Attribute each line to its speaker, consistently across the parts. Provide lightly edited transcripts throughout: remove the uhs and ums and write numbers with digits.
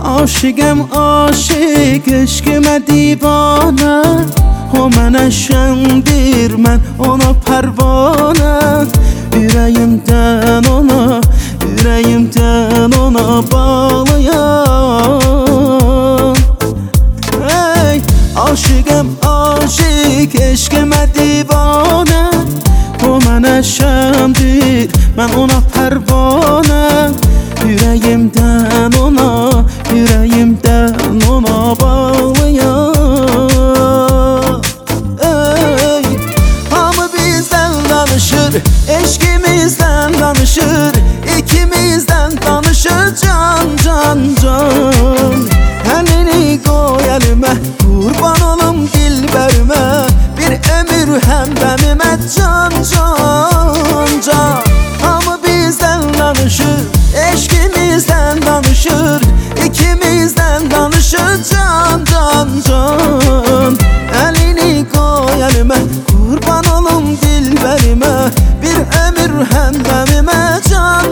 Speaker 1: Aşıqəm aşıq, eşqimə divanə. O mənə şəndir, mən ona pərvanə. Ürəyimdən ona bağlıyam. Ey, aşıqəm aşıq, eşqimə divanə. O mənə şəndir, mən ona pərvanə. Ürəyimdən ona bağlıyam. Ey, hamı bizdən danışır, eşqimizdən danışır. İkimizdən danışır can. Əlini qoy əlimə, qurban olum dilbərimə. Bir ömür həmdəmimə can. Hamı bizdən danışır, eşqimizdən danışır. İkimizdən danışır can. Əlini qoy əlimə, qurban olum dilbərimə. Bir ömür həmdəmimə can.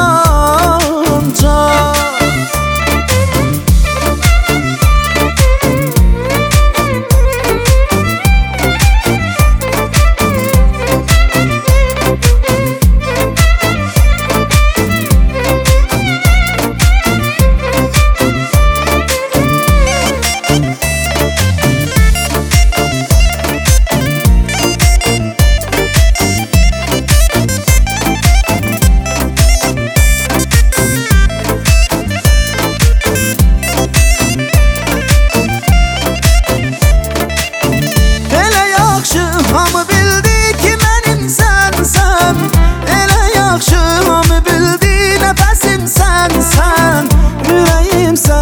Speaker 1: Hamı bildi ki mənim sənsən. Elə yaxşı hamı bildi nəfəsim sən. Ürəyimsən.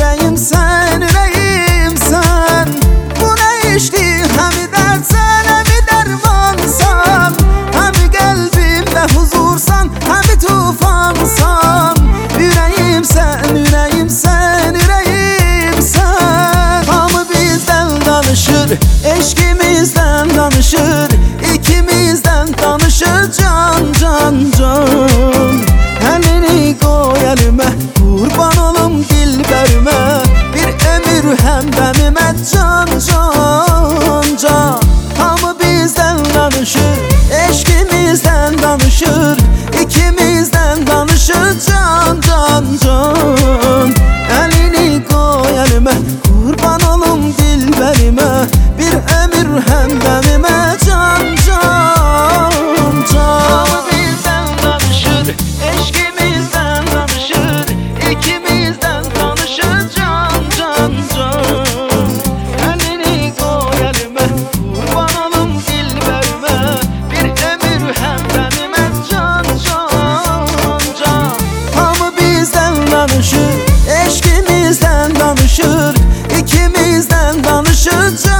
Speaker 1: Bu nə işdir, həmi dərdsən, həmi dərmansan. Həmi qəlbimdə huzursan, həmi tufansan. Ürəyimsən. Hamı bizdən danışır, eşqimizdən danışır. İkimizdən danışır can. Əlini qoy əlimə, qurban olum dilbərimə. Bir ömür həmdəmimə can. Hamı bizdən danışır, eşqimizdən danışır. İkimizdən danışır can. Əlini qoy əlimə, qurban olum dilbərimə. Bir ömür həmdəmimə can. Hamı bizdən danışır, eşqimizdən danışır. İkimizdən danışır can. Əlini qoy əlimə, qurban olum dilbərimə. Bir ömür həmdəmimə can. Hamı bizdən danışır, eşqimizdən danışır. İkimizdən danışır can.